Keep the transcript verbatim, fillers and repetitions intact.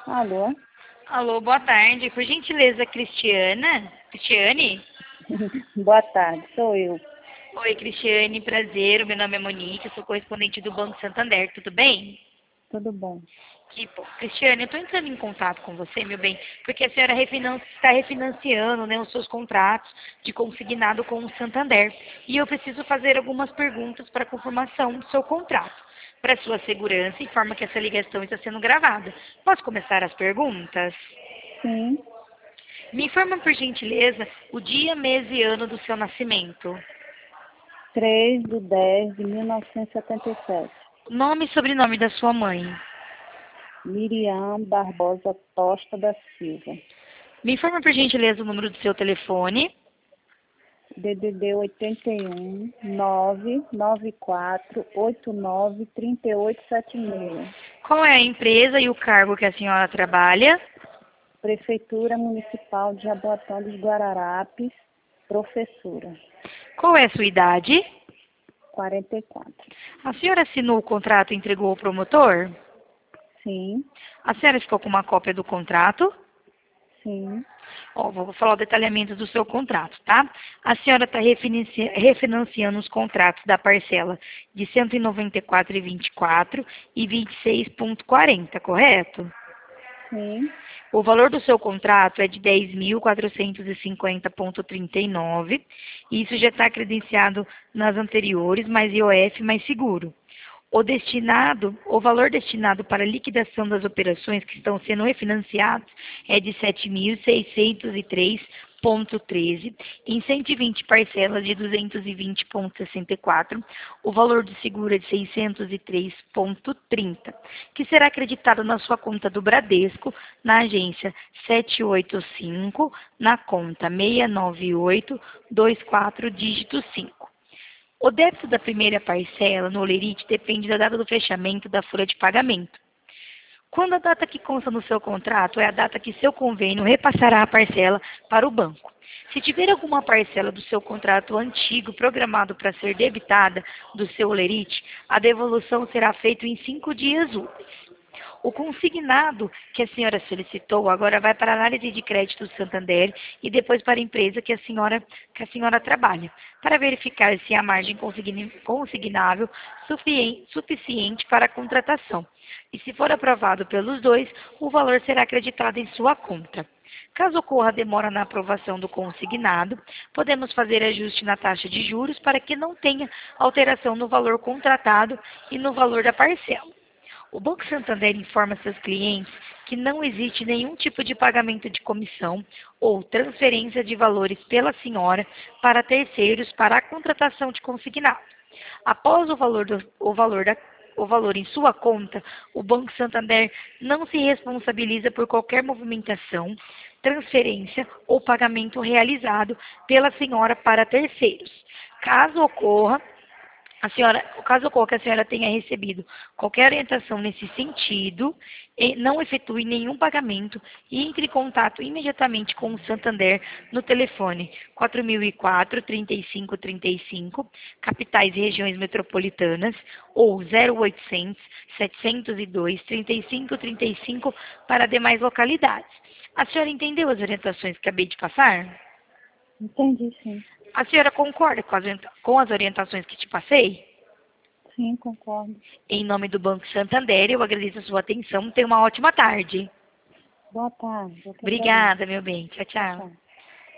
Alô? Alô, boa tarde. Por gentileza, Cristiana? Cristiane? Boa tarde, sou eu. Oi, Cristiane, prazer. O meu nome é Monique, eu sou correspondente do Banco Santander, tudo bem? Tudo bom? Que bom. Cristiane, eu estou entrando em contato com você, meu bem, porque a senhora refinan- está refinanciando, né, os seus contratos de consignado com o Santander. E eu preciso fazer algumas perguntas para confirmação do seu contrato. Para sua segurança, informa que essa ligação está sendo gravada. Posso começar as perguntas? Sim, Me informa, por gentileza, o dia, mês e ano do seu nascimento. três de dez de mil novecentos e setenta e sete. Nome e sobrenome da sua mãe. Miriam Barbosa Tosta da Silva. Me informa, por gentileza, o número do seu telefone. D D D oitenta e um, nove nove quatro oito nove três oito sete seis. Qual é a empresa e o cargo que a senhora trabalha? Prefeitura Municipal de Jaboatão dos Guararapes, professora, Qual é a sua idade? quarenta e quatro. A senhora assinou o contrato e entregou ao promotor? Sim, A senhora ficou com uma cópia do contrato? sim, Ó, vou falar o detalhamento do seu contrato, tá? A senhora está refinanci- refinanciando os contratos da parcela de cento e noventa e quatro vírgula vinte e quatro e vinte e seis vírgula quarenta, correto? sim, O valor do seu contrato é de dez mil quatrocentos e cinquenta vírgula trinta e nove e isso já está credenciado nas anteriores, mais I O F, mais seguro. O destinado, o valor destinado para a liquidação das operações que estão sendo refinanciadas é de sete mil seiscentos e três vírgula treze em cento e vinte parcelas de duzentos e vinte vírgula sessenta e quatro, o valor do seguro é de seiscentos e três vírgula trinta, que será acreditado na sua conta do Bradesco, na agência sete oito cinco, na conta seis nove oito dois quatro dígito cinco. O débito da primeira parcela no Olerite depende da data do fechamento da folha de pagamento. Quando a data que consta no seu contrato é a data que seu convênio repassará a parcela para o banco. Se tiver alguma parcela do seu contrato antigo programado para ser debitada do seu Olerite, a devolução será feita em cinco dias úteis. O consignado que a senhora solicitou agora vai para a análise de crédito do Santander e depois para a empresa que a senhora, que a senhora trabalha, para verificar se há margem consigni- consignável sufien- suficiente para a contratação. E se for aprovado pelos dois, o valor será acreditado em sua conta. Caso ocorra demora na aprovação do consignado, podemos fazer ajuste na taxa de juros para que não tenha alteração no valor contratado e no valor da parcela. O Banco Santander informa seus clientes que não existe nenhum tipo de pagamento de comissão ou transferência de valores pela senhora para terceiros para a contratação de consignado. Após o valor, do, o valor, da, o valor em sua conta, o Banco Santander não se responsabiliza por qualquer movimentação, transferência ou pagamento realizado pela senhora para terceiros. Caso ocorra a senhora, caso ocorra que a senhora tenha recebido qualquer orientação nesse sentido, não efetue nenhum pagamento e entre em contato imediatamente com o Santander no telefone quatro mil e quatro, trinta e cinco trinta e cinco, capitais e regiões metropolitanas, ou zero oitocentos, setecentos e dois, trinta e cinco trinta e cinco para demais localidades. A senhora entendeu as orientações que acabei de passar? entendi, sim. A senhora concorda com as, com as orientações que te passei? Sim, concordo. Em nome do Banco Santander, eu agradeço a sua atenção. Tenha uma ótima tarde. Boa tarde, eu que agradeço. Obrigada, meu bem. Tchau, tchau. Tchau.